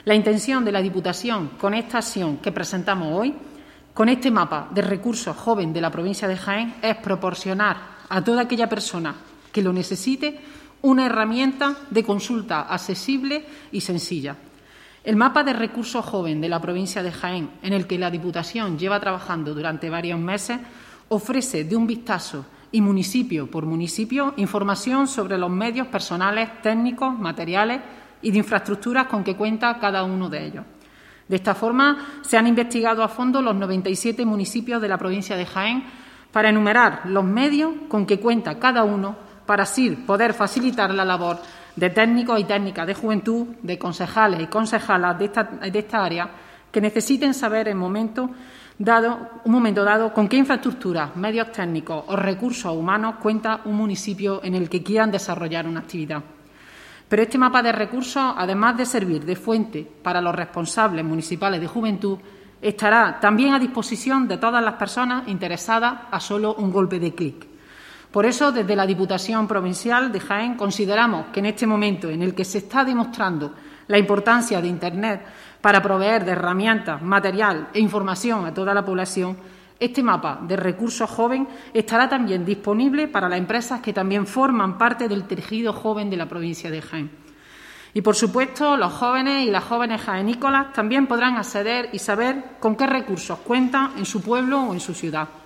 La intención de la Diputación con esta acción que presentamos hoy, con este mapa de recursos joven de la provincia de Jaén, es proporcionar a toda aquella persona que lo necesite una herramienta de consulta accesible y sencilla. El mapa de recursos joven de la provincia de Jaén, en el que la Diputación lleva trabajando durante varios meses, ofrece de un vistazo y municipio por municipio información sobre los medios personales, técnicos, materiales y de infraestructuras con que cuenta cada uno de ellos. De esta forma, se han investigado a fondo los 97 municipios de la provincia de Jaén para enumerar los medios con que cuenta cada uno para así poder facilitar la labor de técnicos y técnicas de juventud, de concejales y concejalas de esta área que necesiten saber en un momento dado con qué infraestructuras, medios técnicos o recursos humanos cuenta un municipio en el que quieran desarrollar una actividad. Pero este mapa de recursos, además de servir de fuente para los responsables municipales de juventud, estará también a disposición de todas las personas interesadas a solo un golpe de clic. Por eso, desde la Diputación Provincial de Jaén, consideramos que en este momento en el que se está demostrando la importancia de Internet para proveer de herramientas, material e información a toda la población, este mapa de recursos joven estará también disponible para las empresas que también forman parte del tejido joven de la provincia de Jaén. Y, por supuesto, los jóvenes y las jóvenes jaenícolas también podrán acceder y saber con qué recursos cuentan en su pueblo o en su ciudad.